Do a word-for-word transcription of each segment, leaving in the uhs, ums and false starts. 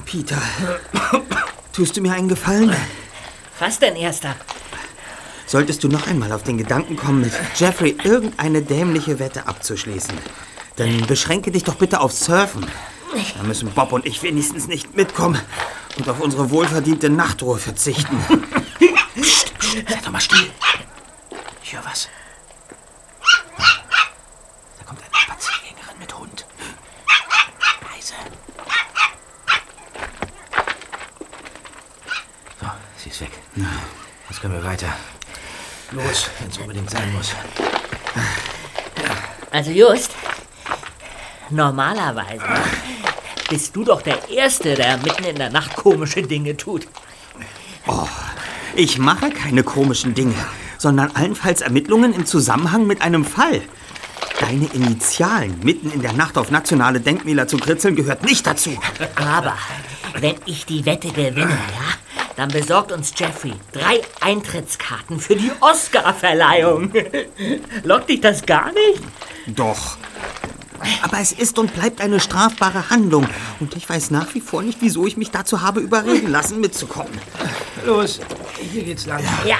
Peter, tust du mir einen Gefallen? Was denn, Erster? Solltest du noch einmal auf den Gedanken kommen, mit Jeffrey irgendeine dämliche Wette abzuschließen, dann beschränke dich doch bitte auf Surfen. Da müssen Bob und ich wenigstens nicht mitkommen und auf unsere wohlverdiente Nachtruhe verzichten. Psst, psst, sei doch mal still. Ich höre was. Da kommt eine Spaziergängerin mit Hund. Leise. So, sie ist weg. Jetzt können wir weiter. Los, wenn es unbedingt sein muss. Also Just, normalerweise bist du doch der Erste, der mitten in der Nacht komische Dinge tut. Oh, ich mache keine komischen Dinge, sondern allenfalls Ermittlungen im Zusammenhang mit einem Fall. Deine Initialen mitten in der Nacht auf nationale Denkmäler zu kritzeln, gehört nicht dazu. Aber wenn ich die Wette gewinne, ja, dann besorgt uns Jeffrey drei Eintrittskarten für die Oscar-Verleihung. Lockt dich das gar nicht? Doch. Aber es ist und bleibt eine strafbare Handlung. Und ich weiß nach wie vor nicht, wieso ich mich dazu habe überreden lassen, mitzukommen. Los, hier geht's lang. Ja.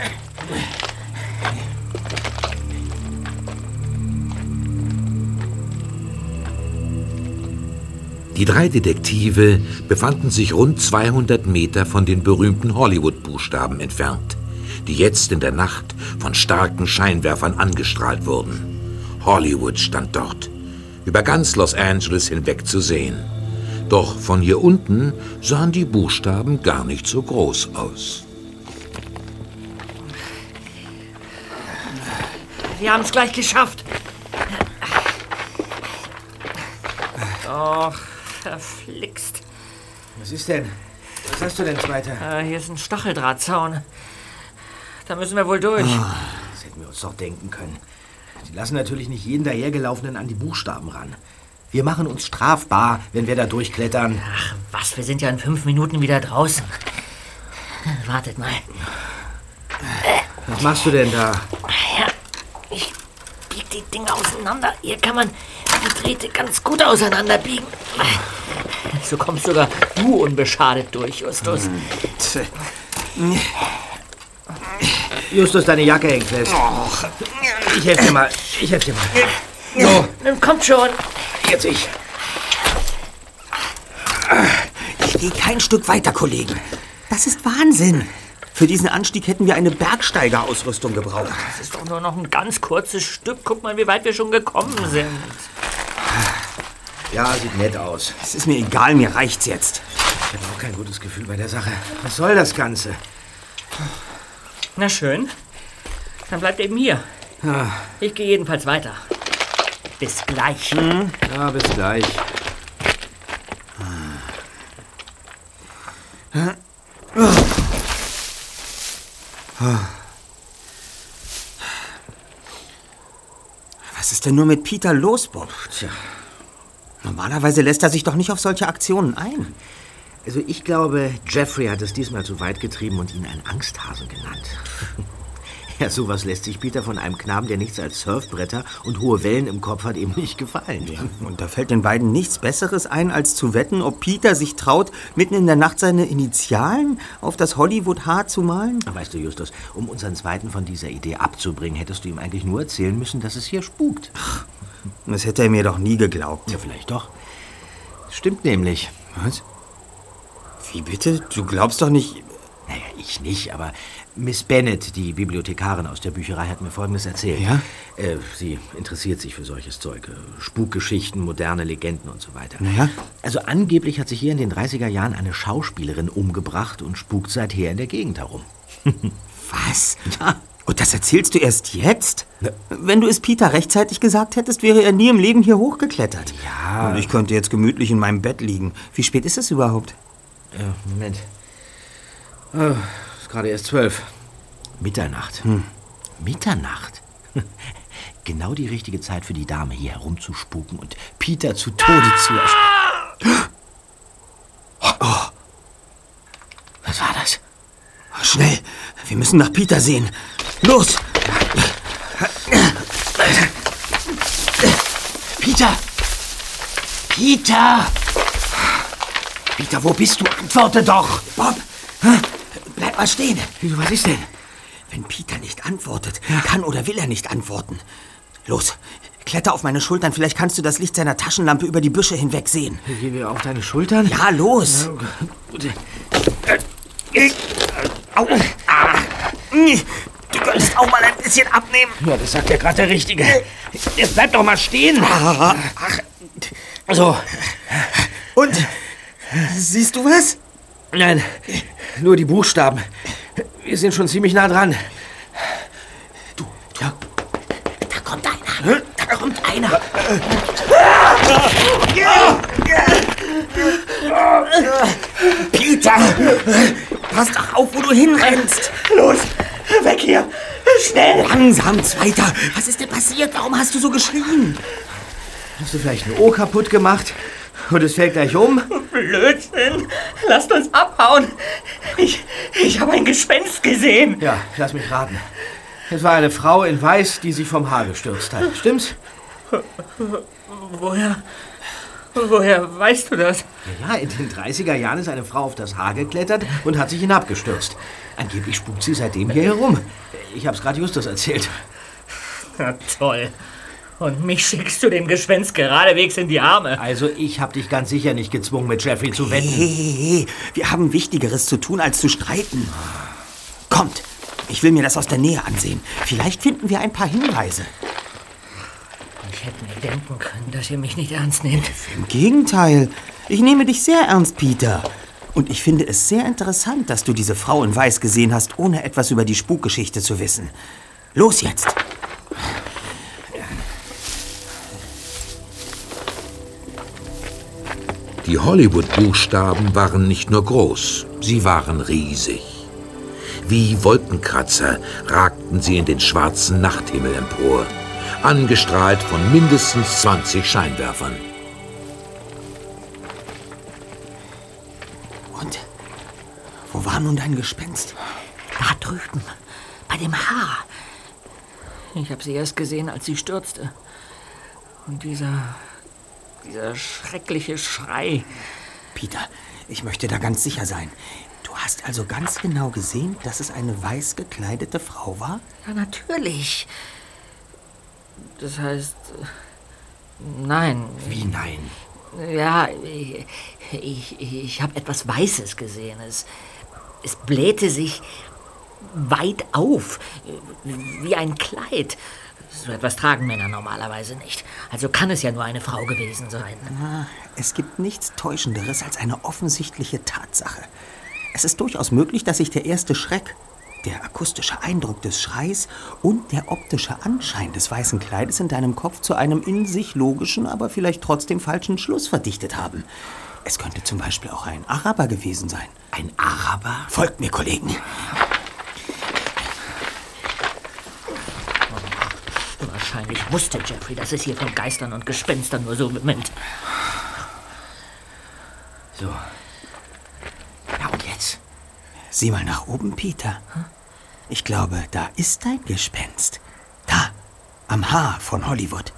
Die drei Detektive befanden sich rund zweihundert Meter von den berühmten Hollywood-Buchstaben entfernt, die jetzt in der Nacht von starken Scheinwerfern angestrahlt wurden. Hollywood stand dort, über ganz Los Angeles hinweg zu sehen. Doch von hier unten sahen die Buchstaben gar nicht so groß aus. Wir haben es gleich geschafft. Och, verflixt. Was ist denn? Was hast du denn, Zweiter? Äh, hier ist ein Stacheldrahtzaun. Da müssen wir wohl durch. Oh, das hätten wir uns doch denken können. Die lassen natürlich nicht jeden dahergelaufenen an die Buchstaben ran. Wir machen uns strafbar, wenn wir da durchklettern. Ach was, wir sind ja in fünf Minuten wieder draußen. Wartet mal. Was machst du denn da? Ja, ich bieg die Dinge auseinander. Hier kann man die Drähte ganz gut auseinanderbiegen. So kommst sogar du unbeschadet durch, Justus. Justus, deine Jacke hängt fest. Ich helfe dir mal. Ich helfe dir mal. So. Nun kommt schon. Jetzt ich. Ich gehe kein Stück weiter, Kollegen. Das ist Wahnsinn. Für diesen Anstieg hätten wir eine Bergsteigerausrüstung gebraucht. Das ist doch nur noch ein ganz kurzes Stück. Guck mal, wie weit wir schon gekommen sind. Ja, sieht nett aus. Es ist mir egal, mir reicht's jetzt. Ich habe auch kein gutes Gefühl bei der Sache. Was soll das Ganze? Na schön. Dann bleibt eben hier. Ja. Ich gehe jedenfalls weiter. Bis gleich. Hm? Ja, bis gleich. Was ist denn nur mit Peter los, Bob? Tja. Normalerweise lässt er sich doch nicht auf solche Aktionen ein. Also ich glaube, Jeffrey hat es diesmal zu weit getrieben und ihn einen Angsthasen genannt. Ja, sowas lässt sich Peter von einem Knaben, der nichts als Surfbretter und hohe Wellen im Kopf hat, eben nicht gefallen. Ja, und da fällt den beiden nichts Besseres ein, als zu wetten, ob Peter sich traut, mitten in der Nacht seine Initialen auf das Hollywood-Haar zu malen? Weißt du, Justus, um unseren Zweiten von dieser Idee abzubringen, hättest du ihm eigentlich nur erzählen müssen, dass es hier spukt. Ach, das hätte er mir doch nie geglaubt. Ja, vielleicht doch. Stimmt nämlich. Was? Wie bitte? Du glaubst doch nicht... Naja, ich nicht, aber Miss Bennet, die Bibliothekarin aus der Bücherei, hat mir Folgendes erzählt. Ja? Äh, sie interessiert sich für solches Zeug. Äh, Spukgeschichten, moderne Legenden und so weiter. Naja? Also angeblich hat sich hier in den dreißiger Jahren eine Schauspielerin umgebracht und spukt seither in der Gegend herum. Was? Ja. Und das erzählst du erst jetzt? Na, wenn du es Peter rechtzeitig gesagt hättest, wäre er nie im Leben hier hochgeklettert. Ja. Und ich könnte jetzt gemütlich in meinem Bett liegen. Wie spät ist es überhaupt? Ja, Moment. Oh, ist gerade erst zwölf. Mitternacht. Hm. Mitternacht? Genau die richtige Zeit für die Dame, hier herumzuspuken und Peter zu Tode zu erschrecken. Oh. Was war das? Schnell, wir müssen nach Peter sehen. Los! Peter! Peter! Peter, wo bist du? Antworte doch! Bob, bleib mal stehen. Wieso, was ist denn? Wenn Peter nicht antwortet, kann oder will er nicht antworten. Los, kletter auf meine Schultern, vielleicht kannst du das Licht seiner Taschenlampe über die Büsche hinweg sehen. Gehen wir auf deine Schultern? Ja, los. Ja, gut. Au. Ah. Du könntest auch mal ein bisschen abnehmen. Ja, das sagt ja gerade der Richtige. Jetzt bleib doch mal stehen. Ach. So. Und? Siehst du was? Nein, nur die Buchstaben. Wir sind schon ziemlich nah dran. Du, du. Da kommt einer. Da kommt einer. Peter, pass doch auf, wo du hinrennst. Los, weg hier. Schnell. Langsam, Zweiter. Was ist denn passiert? Warum hast du so geschrien? Hast du vielleicht ein Ohr kaputt gemacht? Und es fällt gleich um? Blödsinn. Lasst uns abhauen. Ich, ich habe ein Gespenst gesehen. Ja, lass mich raten. Es war eine Frau in Weiß, die sich vom Haar gestürzt hat. Stimmt's? Woher, woher weißt du das? Ja, in den dreißiger Jahren ist eine Frau auf das Haar geklettert und hat sich hinabgestürzt. Angeblich spukt sie seitdem hier herum. Ich hab's gerade Justus erzählt. Na toll. Und mich schickst du dem Gespenst geradewegs in die Arme. Also ich hab dich ganz sicher nicht gezwungen, mit Jeffrey zu wenden. Hey, hey, hey. Wir haben Wichtigeres zu tun, als zu streiten. Kommt, ich will mir das aus der Nähe ansehen. Vielleicht finden wir ein paar Hinweise. Ich hätte mir denken können, dass ihr mich nicht ernst nehmt. Im Gegenteil. Ich nehme dich sehr ernst, Peter. Und ich finde es sehr interessant, dass du diese Frau in Weiß gesehen hast, ohne etwas über die Spukgeschichte zu wissen. Los jetzt! Die Hollywood-Buchstaben waren nicht nur groß, sie waren riesig. Wie Wolkenkratzer ragten sie in den schwarzen Nachthimmel empor, angestrahlt von mindestens zwanzig Scheinwerfern. Und wo war nun dein Gespenst? Da drüben, bei dem Haar. Ich habe sie erst gesehen, als sie stürzte. Und dieser, dieser schreckliche Schrei. Peter, ich möchte da ganz sicher sein. Du hast also ganz genau gesehen, dass es eine weiß gekleidete Frau war? Ja, natürlich. Das heißt, nein. Wie nein? Ja, ich, ich, ich habe etwas Weißes gesehen. Es, es blähte sich weit auf, wie ein Kleid. So etwas tragen Männer normalerweise nicht. Also kann es ja nur eine Frau gewesen sein. Na, es gibt nichts Täuschenderes als eine offensichtliche Tatsache. Es ist durchaus möglich, dass sich der erste Schreck, der akustische Eindruck des Schreis und der optische Anschein des weißen Kleides in deinem Kopf zu einem in sich logischen, aber vielleicht trotzdem falschen Schluss verdichtet haben. Es könnte zum Beispiel auch ein Araber gewesen sein. Ein Araber? Folgt mir, Kollegen. Wahrscheinlich wusste Jeffrey, dass es hier von Geistern und Gespenstern nur so wimmelt. So. Ja, und jetzt? Sieh mal nach oben, Peter. Ich glaube, da ist dein Gespenst. Da, am Haar von Hollywood.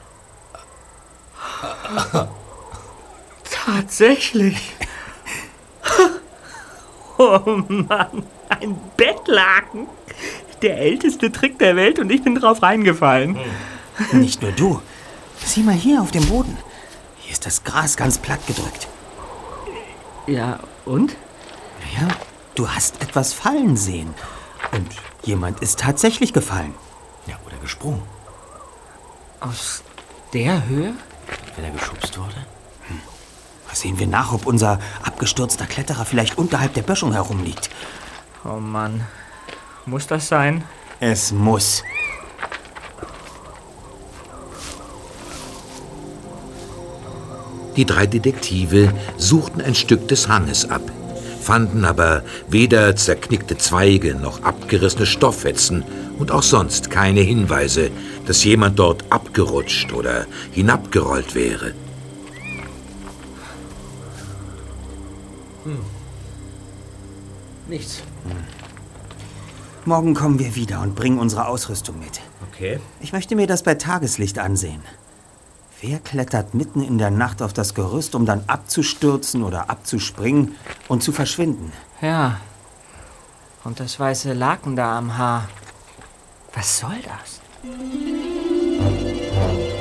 Tatsächlich. Oh Mann, ein Bettlaken. Der älteste Trick der Welt und ich bin drauf reingefallen. Nicht nur du. Sieh mal hier auf dem Boden. Hier ist das Gras ganz platt gedrückt. Ja, und? Ja, du hast etwas fallen sehen. Und jemand ist tatsächlich gefallen. Ja, oder gesprungen. Aus der Höhe? Wenn er geschubst wurde? Hm. Sehen wir nach, ob unser abgestürzter Kletterer vielleicht unterhalb der Böschung herumliegt. Oh Mann. Muss das sein? Es muss. Die drei Detektive suchten ein Stück des Hanges ab, fanden aber weder zerknickte Zweige noch abgerissene Stofffetzen und auch sonst keine Hinweise, dass jemand dort abgerutscht oder hinabgerollt wäre. Hm. Nichts. Hm. Morgen kommen wir wieder und bringen unsere Ausrüstung mit. Okay. Ich möchte mir das bei Tageslicht ansehen. Wer klettert mitten in der Nacht auf das Gerüst, um dann abzustürzen oder abzuspringen und zu verschwinden? Ja. Und das weiße Laken da am Haar. Was soll das?